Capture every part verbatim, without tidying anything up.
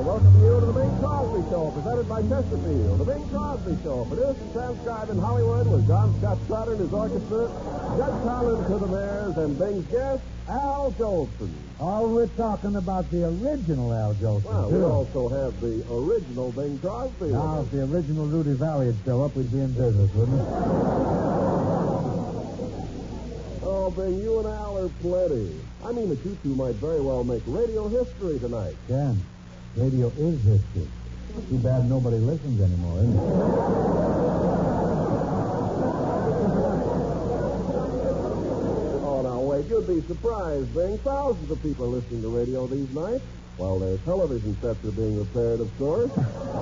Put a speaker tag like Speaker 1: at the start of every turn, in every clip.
Speaker 1: Welcome you to the Bing Crosby Show, presented by Chesterfield. The Bing Crosby Show, produced and transcribed in Hollywood with John Scott Trotter and his orchestra, Judge Collins to the Bears, and Bing's guest, Al Jolson.
Speaker 2: Oh, we're talking about the original Al Jolson,
Speaker 1: Well,
Speaker 2: too.
Speaker 1: we also have the original Bing Crosby.
Speaker 2: Now, if the original Rudy Valley would show up, we'd be in business, wouldn't we?
Speaker 1: Oh, Bing, you and Al are plenty. I mean that you two might very well make radio history tonight.
Speaker 2: Ken, radio is history. Too bad nobody listens anymore, isn't it?
Speaker 1: Oh, now, wait. You'd be surprised, Bing. Thousands of people are listening to radio these nights. While their television sets are being repaired, of course.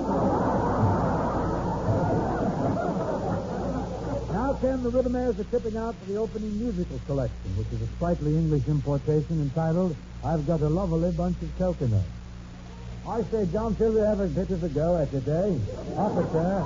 Speaker 2: Now, Ken, the Rhythmaires are tipping out for the opening musical selection, which is a sprightly English importation entitled I've Got a Lovely Bunch of Coconuts. I say, John, till we have a bit of a go at it, eh? Up it there.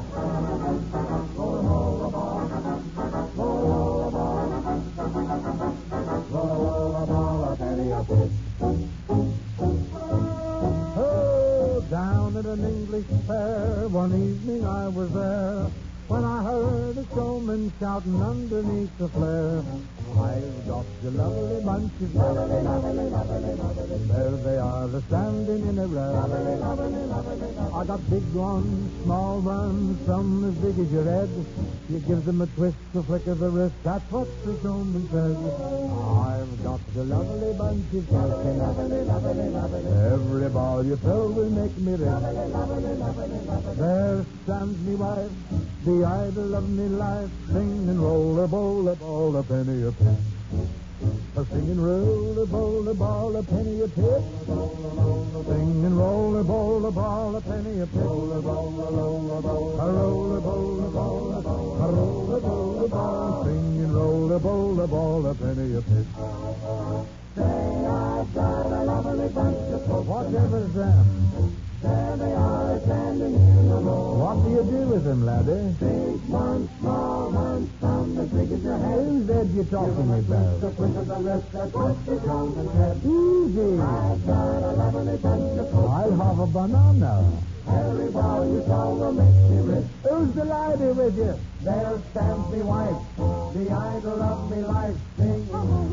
Speaker 2: Oh, down at an English fair, one evening I was there, when I heard a showman shouting underneath the flare, I've got a lovely bunch of lovely, lovely, lovely, lovely. There they are, they're standing in a row. Lovely, lovely, lovely, lovely. I got big ones, small ones, some as big as your head. You give them a twist, a flick of the wrist, that's what the showman says. I've got a lovely bunch of lovely, lovely, lovely, lovely. Every ball you throw will make me rich. Lovely, lovely, lovely, lovely. There stands me wife, the idol of me life, sing and roll a bowl, a ball, a penny, a penny. A sing and roll a bowl, a ball, a penny, a pip. Sing and roll a bowl, a ball, a penny, a pip. A roll a bowl, a ball, a roll a bowl, a ball, a roll a bowl, a ball. Sing and roll a bowl, a ball, a penny, a pip. Say I've got a lovely bunch of folks. Whatever's them? There they are, standing in a row. What do you do with them, laddie? Big one, small one, some as big as your head. Who's that you talking about? The quick of the rest, that's what the Johnson said. Easy. I've got a lovely bunch of folks. I'll have a banana. Every ball you throw will make me rich. Who's the laddie with you? There stands me wife, the idol of me life. Sing.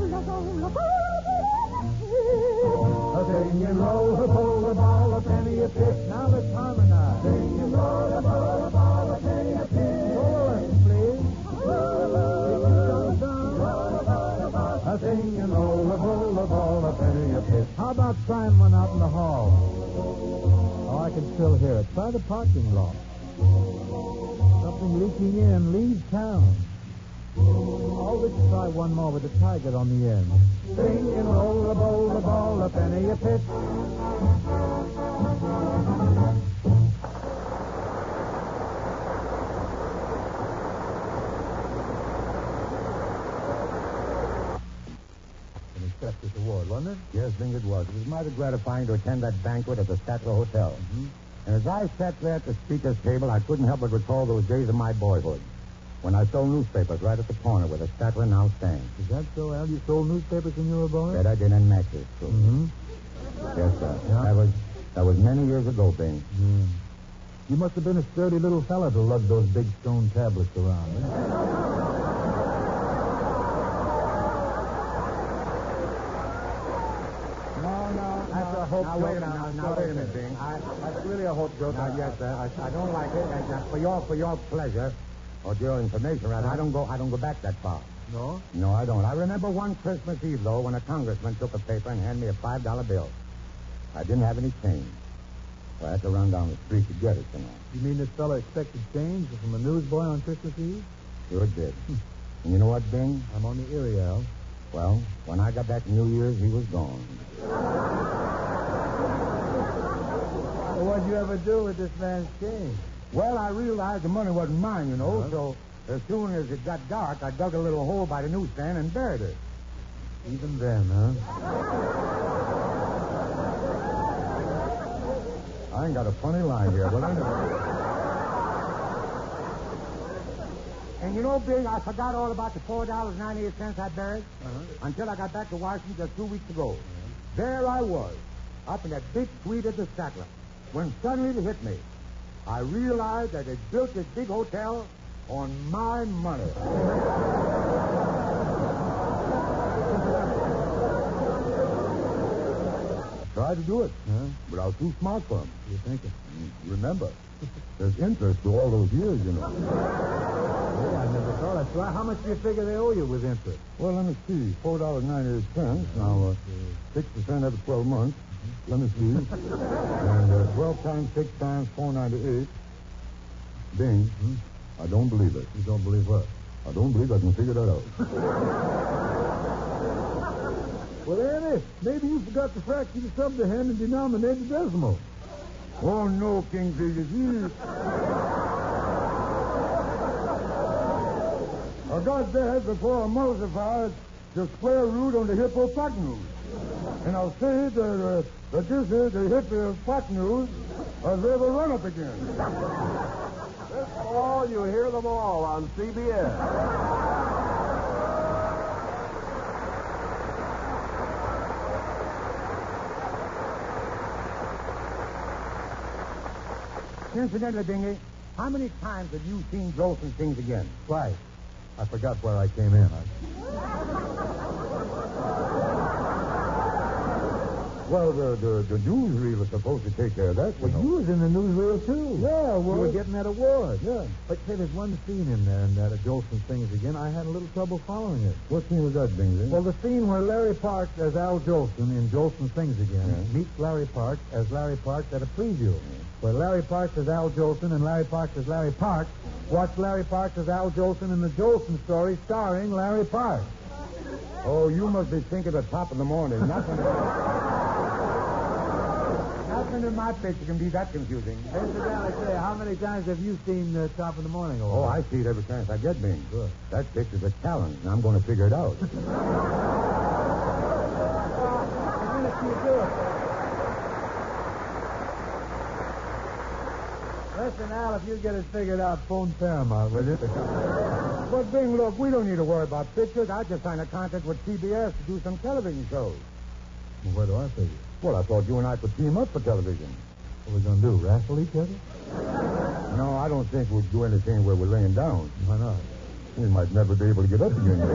Speaker 2: A sing and roll, a bowl, a ball, a penny, a pip. Now let's harmonize. Sing and roll, a bowl, a ball, a penny, a pip. Chorus, please. A sing and roll, a bowl, a ball, a penny, a pip. How about trying one out in the hall? Oh, I can still hear it. Try the parking lot. Something leaking in. Leave town. Oh, let's try one more with a tiger on the end. Sing and roll a bowl, a ball, a penny, a pip. An acceptance award, wasn't it?
Speaker 3: Yes, Bing, it was. It was mighty gratifying to attend that banquet at the Statler Hotel.
Speaker 2: Mm-hmm.
Speaker 3: And as I sat there at the speaker's table, I couldn't help but recall those days of my boyhood, when I sold newspapers right at the corner where the Statler now stands.
Speaker 2: Is that so, Al? You sold newspapers when you were a boy?
Speaker 3: That I did in matches, too.
Speaker 2: Mm-hmm.
Speaker 3: Yes, sir.
Speaker 2: Yeah?
Speaker 3: That was that was many years ago, Bing.
Speaker 2: Mm. You must have been a sturdy little fella to lug those big stone tablets around, eh?
Speaker 3: No, no,
Speaker 2: That's a hope
Speaker 3: now,
Speaker 2: joke.
Speaker 3: wait a minute. Now, now, wait a minute, Bing. I, that's really a hope joke. Now, yes, sir. I, I don't like it. And, uh, for your for your pleasure, or your information, rather, I don't go I don't go back that far.
Speaker 2: No?
Speaker 3: No, I don't. I remember one Christmas Eve, though, when a congressman took a paper and handed me a five dollar bill. I didn't have any change. So I had to run down the street to get it, you know.
Speaker 2: You mean this fella expected change from a newsboy on Christmas Eve?
Speaker 3: Sure did. And you know what, Bing?
Speaker 2: I'm on the ear, Al.
Speaker 3: Well, when I got back to New Year's, he was gone.
Speaker 2: Well, what'd you ever do with this man's change?
Speaker 3: Well, I realized the money wasn't mine, you know,
Speaker 2: Uh-huh.
Speaker 3: so as soon as it got dark, I dug a little hole by the newsstand and buried it.
Speaker 2: Even then, huh?
Speaker 3: I ain't got a funny line here, but anyway. And you know, Big, I forgot all about the four dollars and ninety-eight cents I buried
Speaker 2: Uh-huh.
Speaker 3: until I got back to Washington just two weeks ago. There I was, up in that big suite at the Statler, when suddenly it hit me. I realized that they built this big hotel on my money. Tried to do it,
Speaker 2: Huh?
Speaker 3: but I was too smart for them.
Speaker 2: You thinking?
Speaker 3: Remember, there's interest to all those years, you know.
Speaker 2: Oh, I never thought of that. Why, how much do you figure they owe you with interest?
Speaker 3: Well, let me see. Four dollars ninety-eight cents. Now, uh, six percent every twelve months. Let me see. And uh, twelve times six times four ninety-eight. Bing.
Speaker 2: Hmm?
Speaker 3: I don't believe it.
Speaker 2: You don't believe what?
Speaker 3: I don't believe I can figure that out.
Speaker 2: Well, Annie, maybe you forgot the fraction of subdehend and denominated decimal.
Speaker 3: Oh, no, Kingfisher. Gee. I got that before I multiplied the square root on the hypotenuse. And I'll say that, uh, that this is the hypotenuse of the run up again.
Speaker 1: This fall, you hear them all on C B S.
Speaker 3: Incidentally, Bingy, how many times have you seen Jolson Things Again?
Speaker 2: Twice. I forgot where I came in. I...
Speaker 3: Well, the, the, the newsreel is supposed to take care of that.
Speaker 2: Well, you was in the newsreel, too.
Speaker 3: Yeah,
Speaker 2: You
Speaker 3: well...
Speaker 2: were getting that award.
Speaker 3: Yeah.
Speaker 2: But, say, there's one scene in there in that of Jolson Things Again. I had a little trouble following it.
Speaker 3: What scene was that, Bingy?
Speaker 2: Well, the scene where Larry Parks as Al Jolson in Jolson Things Again
Speaker 3: Yeah.
Speaker 2: meets Larry Parks as Larry Parks at a preview. Where Larry Parks as Al Jolson and Larry Parks as Larry Parks watch Larry Parks as Al Jolson in the Jolson story starring Larry Parks.
Speaker 3: Oh, you must be thinking at the top of the morning. Nothing... Nothing in my picture can be that confusing.
Speaker 2: Incidentally, say, how many times have you seen uh, Top of the Morning?
Speaker 3: Oh, I see it every chance I get, Bing.
Speaker 2: Good.
Speaker 3: That picture's a challenge, and I'm going to figure it out.
Speaker 2: The minute you do it. Listen, Al, if you get it figured out, phone Paramount, will you?
Speaker 3: But, Bing, look, we don't need to worry about pictures. I just signed a contract with C B S to do some television shows.
Speaker 2: Well, what do I figure?
Speaker 3: Well, I thought you and I could team up for television.
Speaker 2: What are we going to do, wrestle each other?
Speaker 3: No, I don't think we'd do anything where we're laying down.
Speaker 2: Why not?
Speaker 3: We might never be able to get up again.
Speaker 2: Don't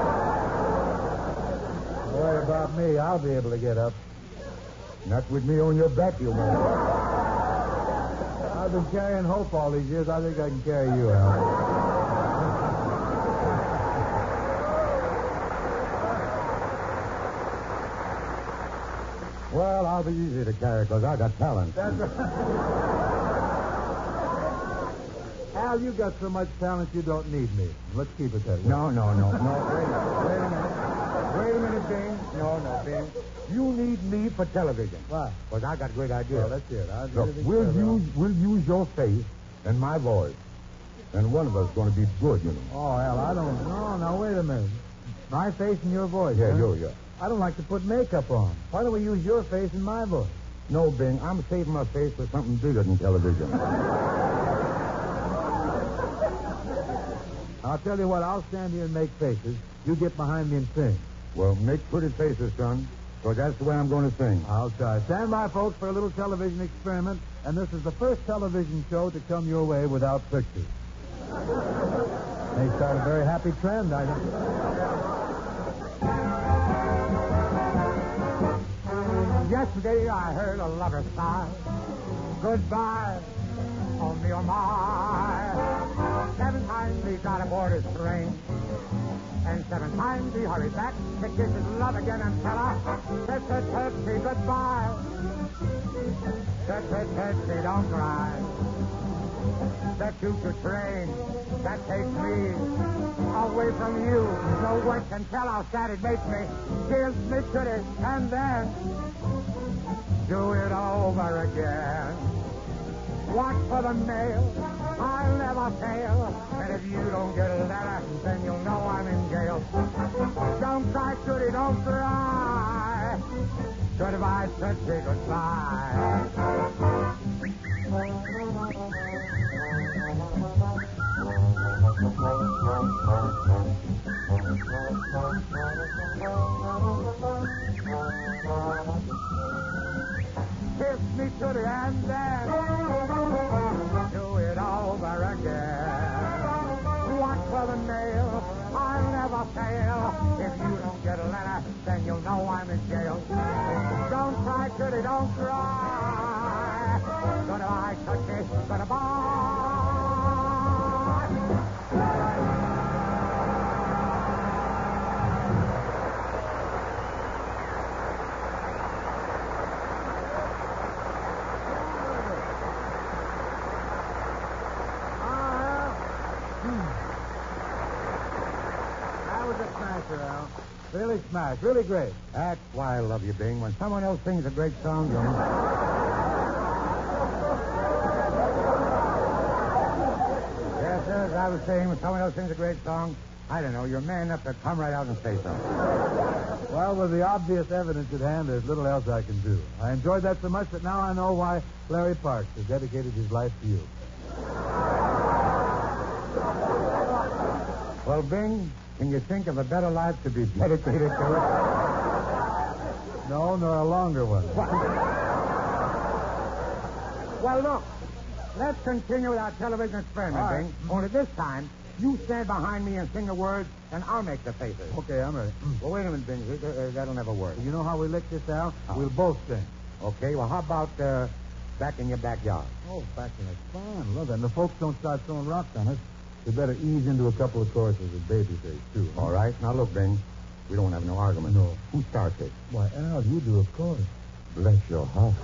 Speaker 2: worry about me. I'll be able to get up.
Speaker 3: Not with me on your back, you won't.
Speaker 2: I've been carrying Hope all these years. I think I can carry you, Al.
Speaker 3: Well, I'll be easy to carry because I got talent.
Speaker 2: That's right. Al, you got so much talent you don't need me. Let's keep it that way.
Speaker 3: No, no, no, no. Wait a minute. Wait a minute. Wait a minute, Bing. No, no, Bing. You need me for television.
Speaker 2: Why?
Speaker 3: Because I got great ideas.
Speaker 2: Well, that's it. I'll do
Speaker 3: Look,
Speaker 2: everything
Speaker 3: we'll
Speaker 2: together.
Speaker 3: use, we'll use your face and my voice. And one of us is going to be good, you know.
Speaker 2: Oh, Al, I don't... No, now, wait a minute. My face and your voice,
Speaker 3: Yeah,
Speaker 2: huh?
Speaker 3: you, yeah.
Speaker 2: I don't like to put makeup on. Why don't we use your face and my voice?
Speaker 3: No, Bing, I'm saving my face for something bigger than television.
Speaker 2: I'll tell you what, I'll stand here and make faces. You get behind me and sing.
Speaker 3: Well, make pretty faces, son, because that's the way I'm going to sing.
Speaker 2: I'll try. Stand by, folks, for a little television experiment, and this is the first television show to come your way without pictures. May start a very happy trend, I think.
Speaker 3: Yesterday I heard a lover sigh. Goodbye, oh me, oh my. Seven times he got aboard his train. And seven times he hurried back to kiss his love again and tell her, Tut, tut, tut, say goodbye. Tut, tut, tut, say don't cry. The choo-choo train that takes me away from you. No one can tell how sad it makes me. Gives me goodies and then do it over again. Watch for the mail. I'll never fail. And if you don't get a letter, then you'll know I'm in jail. Don't cry, Judy, don't cry. Goodbye, said say goodbye. Kiss me could and then do it over again. Watch for the nail, I'll never fail. If you don't get a letter, then you'll know I'm in jail. Don't cry, Kitty, don't cry. Goodbye, Cookie, goodbye.
Speaker 2: Al. Really smash. Really great.
Speaker 3: That's why I love you, Bing. When someone else sings a great song, you know. Yes, sir, as I was saying, when someone else sings a great song, I don't know, you're man enough to come right out and say something.
Speaker 2: Well, with the obvious evidence at hand, there's little else I can do. I enjoyed that so much that now I know why Larry Parks has dedicated his life to you.
Speaker 3: Well, Bing, can you think of a better life to be dedicated to?
Speaker 2: No, nor a longer one.
Speaker 3: Well, look, let's continue with our television experiment,
Speaker 2: All right.
Speaker 3: Bing. Only this time, you stand behind me and sing the words, and I'll make the faces.
Speaker 2: Okay, I'm ready.
Speaker 3: Well, wait a minute, Bing. Uh, uh, That'll never work.
Speaker 2: You know how we lick this, Al?
Speaker 3: Oh.
Speaker 2: We'll both sing.
Speaker 3: Okay, well, how about uh, back in your backyard?
Speaker 2: Oh, back in the fun. Love that. And the folks don't start throwing rocks on us. We better ease into a couple of choruses with Babyface, too.
Speaker 3: All right. Now, look, Bing. We don't have no argument.
Speaker 2: No.
Speaker 3: Who starts it?
Speaker 2: Why, Al, you do, of course.
Speaker 3: Bless your heart.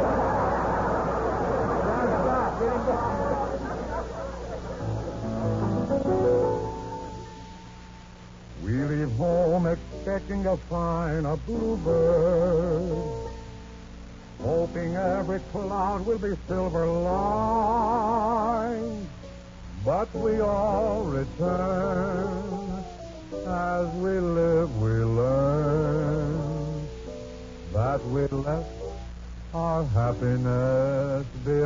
Speaker 3: We leave home expecting to find a bluebird, hoping every cloud will be silver lined. But we all return. As we live, we learn that we left our happiness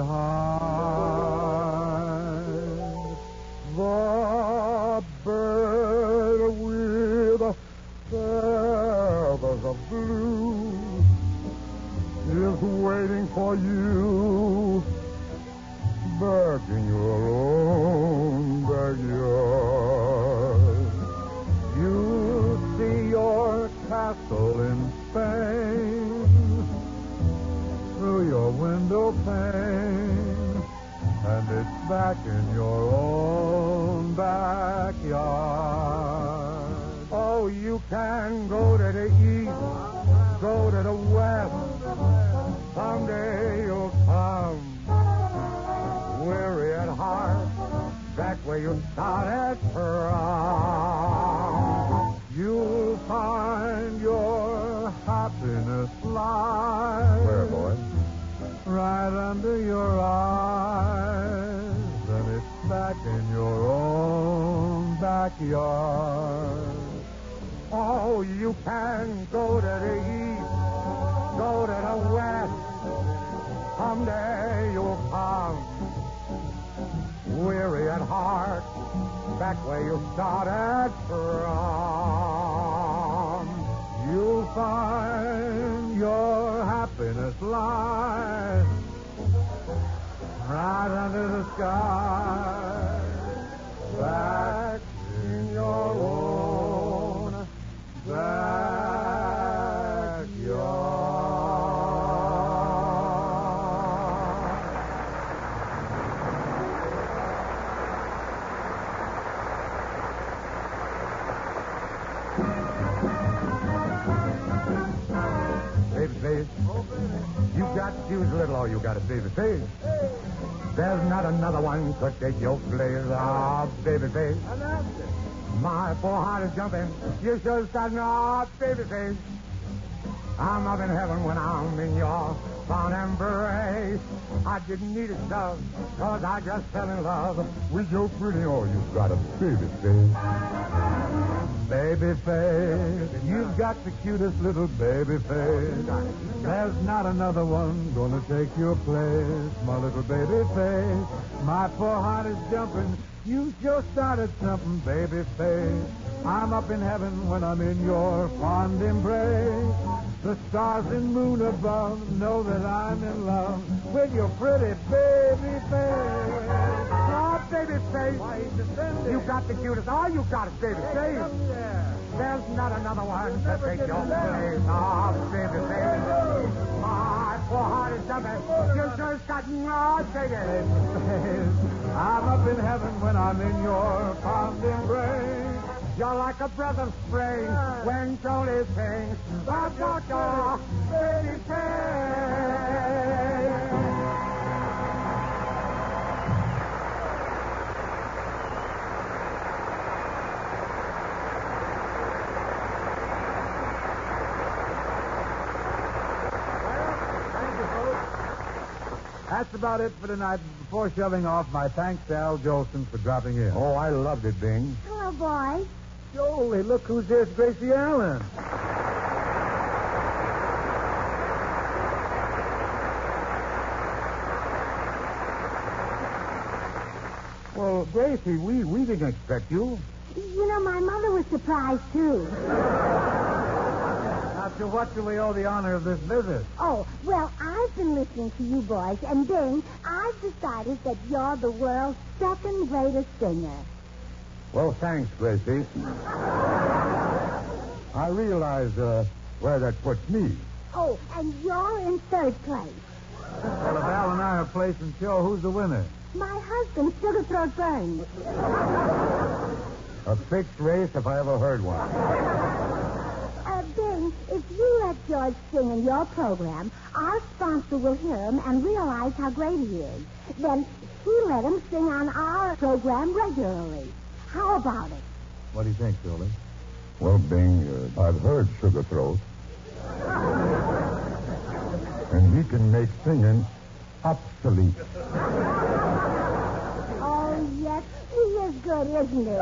Speaker 3: behind. The bird with feathers of blue is waiting for you back in your own backyard. You see your castle in Spain through your window pane, and it's back in your own backyard. Oh, you can go to the east, go to the west. Someday you'll come, weary at heart, back where you started from. You'll find your happiness lies.
Speaker 1: Where, boy?
Speaker 2: Right under your eyes, and it's back in your own backyard.
Speaker 3: Oh, you can go to the east, go to the west. Someday you'll come, weary at heart, back where you started from.
Speaker 2: You'll find your happiness lies right under the sky, back in your own backyard.
Speaker 3: Babyface, you got Hughes Little, or you got a babyface. There's not another one could take your place. Ah, babyface. My poor heart is jumping. You sure starting off, babyface. I'm up in heaven when I'm in your fond embrace. I didn't need it, love, cause I just fell in love with your pretty, oh, you got a babyface.
Speaker 2: Babyface, you've got the cutest little baby face. There's not another one gonna take your place, my little baby face. My poor heart is jumping. You sure started something, baby face. I'm up in heaven when I'm in your fond embrace. The stars and moon above know that I'm in love with your pretty baby face.
Speaker 3: Oh, baby face.
Speaker 2: Why, he's defending.
Speaker 3: You got the cutest. All you got is baby face. There's not another one to
Speaker 2: never
Speaker 3: take
Speaker 2: get
Speaker 3: your
Speaker 2: left.
Speaker 3: place. Oh, baby face. My poor heart is jumping. You sure got no ticket.
Speaker 2: I'm up in heaven when I'm in your fond embrace.
Speaker 3: You're like a breath of spring when Jolie sings. That's your dog, baby face.
Speaker 2: That's about it for tonight. Before shoving off, my thanks to Al Jolson for dropping in.
Speaker 4: Oh, I loved it, Bing.
Speaker 5: Hello, boys.
Speaker 2: Jolie, look who's there. It's Gracie Allen.
Speaker 4: Well, Gracie, we, we didn't expect you.
Speaker 5: You know, my mother was surprised, too.
Speaker 2: Now, to what do we owe the honor of this visit?
Speaker 5: Oh, well, I've been listening to you boys, and Bing, I've decided that you're the world's second greatest singer.
Speaker 4: Well, thanks, Gracie. I realize uh, where that puts me.
Speaker 5: Oh, and you're in third place.
Speaker 2: Well, if Al and I are placing show, who's the winner?
Speaker 5: My husband, Sugar Throat Burns.
Speaker 4: A fixed race if I ever heard one.
Speaker 5: Uh, Bing, if you let George sing in your program, our sponsor will hear him and realize how great he is. Then he let him sing on our program regularly. How about it?
Speaker 2: What do you think, Jolie?
Speaker 4: Well, Bing, uh, I've heard Sugar Throat. And he can make singing obsolete.
Speaker 5: Oh, yes, he is good, isn't he?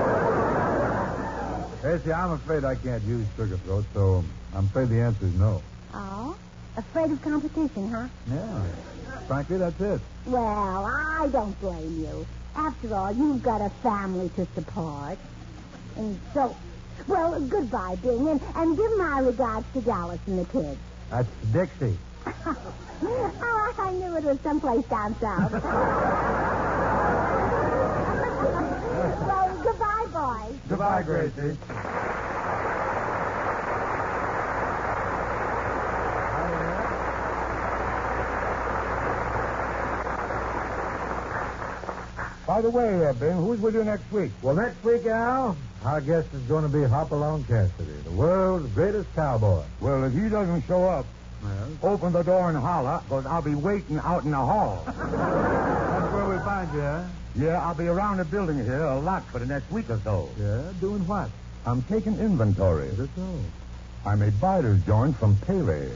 Speaker 2: Gracie, I'm afraid I can't use Sugar Throat, so I'm afraid the answer is no.
Speaker 5: Oh? Afraid of competition, huh?
Speaker 2: Yeah. Frankly, that's it.
Speaker 5: Well, I don't blame you. After all, you've got a family to support. And so, well, goodbye, Bing, and, and give my regards to Dallas and the kids.
Speaker 2: That's Dixie.
Speaker 5: Oh, I knew it was someplace down south. Well, goodbye, boys.
Speaker 2: Goodbye, Gracie.
Speaker 4: By the way, uh, Bing, who's with you next week?
Speaker 2: Well, next week, Al, our guest is going to be Hopalong Cassidy, the world's greatest cowboy.
Speaker 4: Well, if he doesn't show up,
Speaker 2: Yes.
Speaker 4: open the door and holler, because I'll be waiting out in the hall.
Speaker 2: That's where we find you, huh?
Speaker 4: Yeah, I'll be around the building here a lot for the next week or so.
Speaker 2: Yeah, doing what?
Speaker 4: I'm taking inventory.
Speaker 2: Is it so?
Speaker 4: I'm a bider's joint from Pele.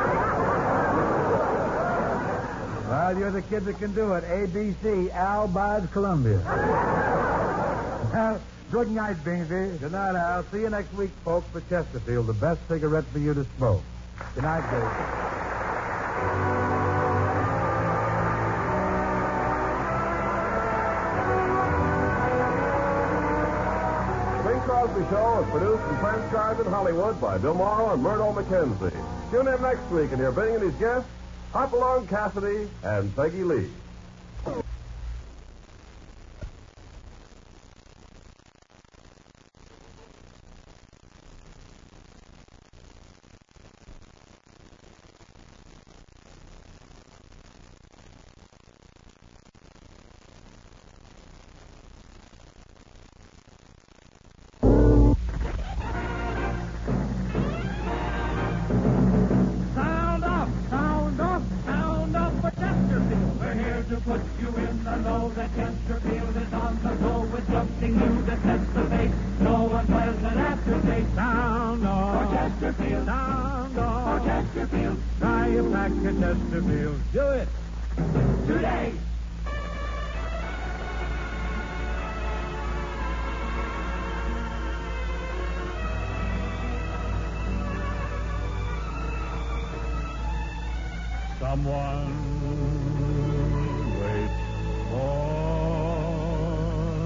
Speaker 2: Well, you're the kid that can do it. A B C, Al Bides Columbia.
Speaker 4: Well, good night, Bingsy.
Speaker 2: Good night, Al. See you next week, folks, for Chesterfield, the best cigarette for you to smoke. Good night, Dave.
Speaker 1: The Bing Crosby Show is produced and transcribed in Hollywood by Bill Morrow and Murdo McKenzie. Tune in next week and hear Bing and his guests, Hopalong Cassidy and Peggy Lee.
Speaker 3: Sound up, sound up, sound up for Chesterfield. We're here to put you in the know that Chesterfield is on the go with something new that sets the pace. No unpleasant aftertaste. Sound off for Chesterfield. Sound off for Chesterfield. Try a pack of Chesterfield. Do it today. Someone waits for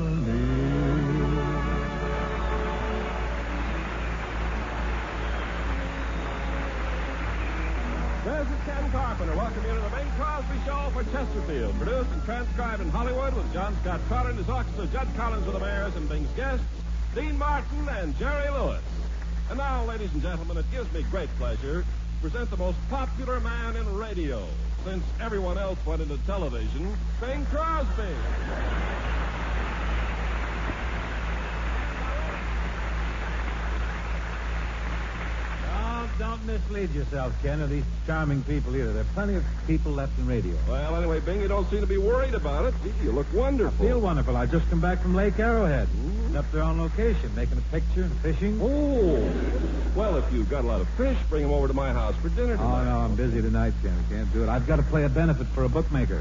Speaker 1: This is Ken Carpenter. Welcome you to the Bing Crosby Show for Chesterfield. Produced and transcribed in Hollywood with John Scott Trotter and his orchestra, Judd Collins with the Mares and Bing's guests, Dean Martin and Jerry Lewis. And now, ladies and gentlemen, it gives me great pleasure to present the most popular man in radio, since everyone else went into television, Bing Crosby.
Speaker 2: Don't mislead yourself, Ken, or these charming people either. There are plenty of people left in radio.
Speaker 1: Well, anyway, Bing, you don't seem to be worried about it. Gee, you look wonderful.
Speaker 2: I feel wonderful. I just come back from Lake Arrowhead. Mm. Up there on location, making a picture and fishing.
Speaker 1: Oh. Well, if you've got a lot of fish, bring them over to my house for dinner tonight.
Speaker 2: Oh, no, I'm busy tonight, Ken. I can't do it. I've got to play a benefit for a bookmaker.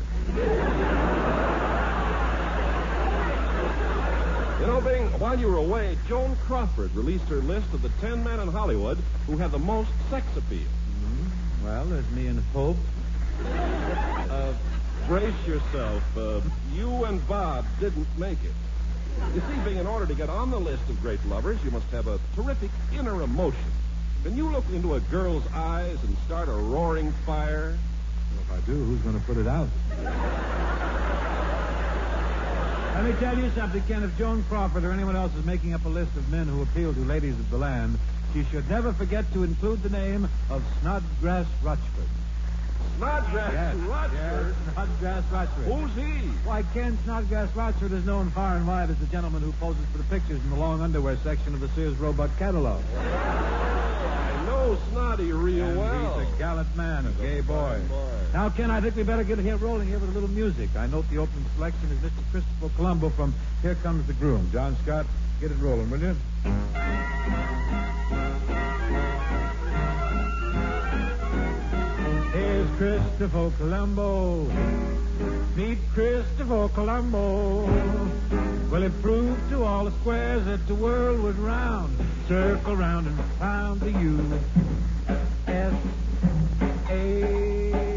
Speaker 1: You know, Bing, while you were away, Joan Crawford released her list of the ten men in Hollywood who have the most sex appeal.
Speaker 2: Mm-hmm. Well, there's me and Pope.
Speaker 1: Uh, brace yourself. Uh, you and Bob didn't make it. You see, Bing, in order to get on the list of great lovers, you must have a terrific inner emotion. Can you look into a girl's eyes and start a roaring fire?
Speaker 2: Well, if I do, who's going to put it out? Let me tell you something, Ken. If Joan Crawford or anyone else is making up a list of men who appeal to ladies of the land, she should never forget to include the name of Snodgrass Rochford.
Speaker 1: Snodgrass
Speaker 2: yes,
Speaker 1: Rochford?
Speaker 2: Yes, Snodgrass Rochford.
Speaker 1: Who's he?
Speaker 2: Why, Ken, Snodgrass Rochford is known far and wide as the gentleman who poses for the pictures in the long underwear section of the Sears Roebuck catalog.
Speaker 1: I know Snoddy real
Speaker 2: and
Speaker 1: well.
Speaker 2: He's a gallant man, a gay boy.
Speaker 1: boy.
Speaker 2: Now, Ken, I think we better get here rolling here with a little music. I note the opening selection is Mister Christopher Colombo from Here Comes the Groom. John Scott, get it rolling, will you? Here's Christopher Colombo. Meet Christopher Colombo. Well, he proved to all the squares that the world was round. Circle round and found the U S A.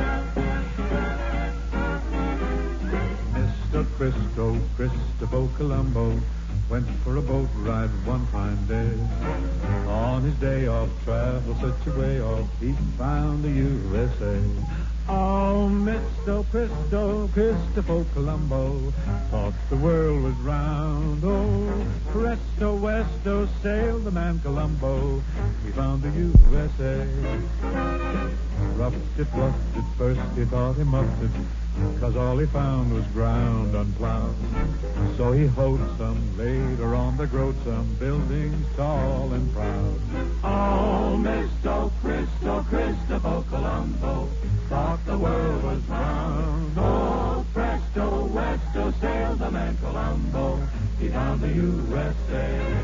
Speaker 2: Mister Christo, Christopher Colombo, went for a boat ride one fine day. On his day off, travel such a way off, he found the U S A. Oh, Mister Christo, Christopher Colombo, thought the world was round. Oh, presto, westo, sailed the man Colombo, he found the U S A. Roughed it, roughed it, first he thought he muffed it, 'cause all he found was ground unplowed. So he hoed some, later on there growed some buildings tall and proud. Oh, Mister Christo, Christopher Colombo, thought the world was round. Oh, presto, westo, sailed the man Colombo, he found the U S A.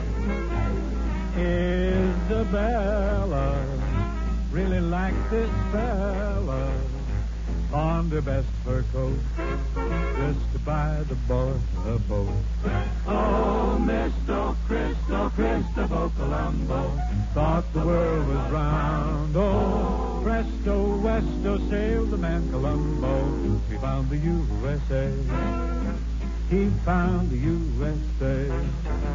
Speaker 2: Isabella really liked this fella, on the best fur coat, just to buy the boy a boat. Oh, Mister Christo, Christopher Colombo, thought the world was round. Oh, presto, westo, sailed the man Colombo, he found the U S A. He found the U S A.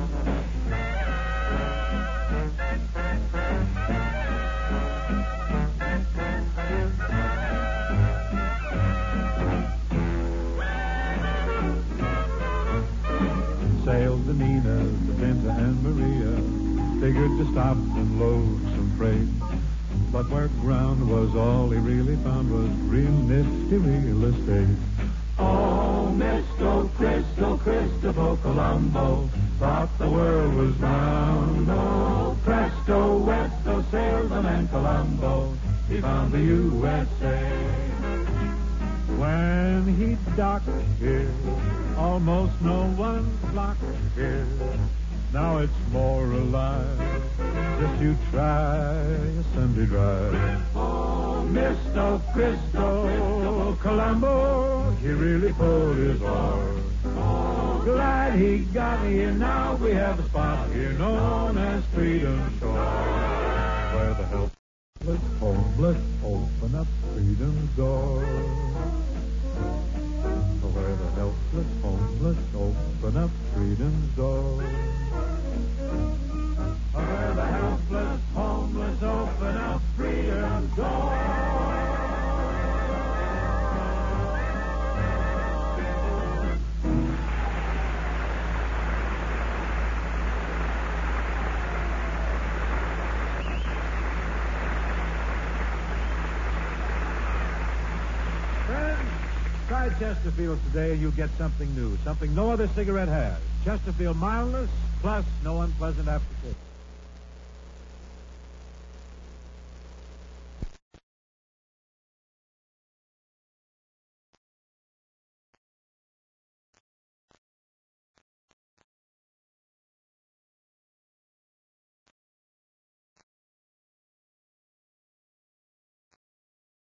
Speaker 2: Sailed the Nina, the Pinta, and Maria, figured to stop and load some freight. But where ground was, all he really found was real nifty real estate. Oh, Mister Christo, Christopher Colombo, thought the world was round. Oh, presto, westo, sailed the man Colombo, he found the U S A. When he docked here, almost no one flocked here. Now it's more alive. Just you try a Sunday drive. Oh, Mister Christo Colombo, he really pulled his oar. Oh, glad he got here. Now we have a spot here known as Freedom Shore, where the helpless, homeless open up freedom's door. Where the helpless, homeless open up freedom's door. Where the helpless, homeless open up freedom's door.
Speaker 6: Try Chesterfield today and you'll get something new, something no other cigarette has. Chesterfield mildness plus no unpleasant aftertaste.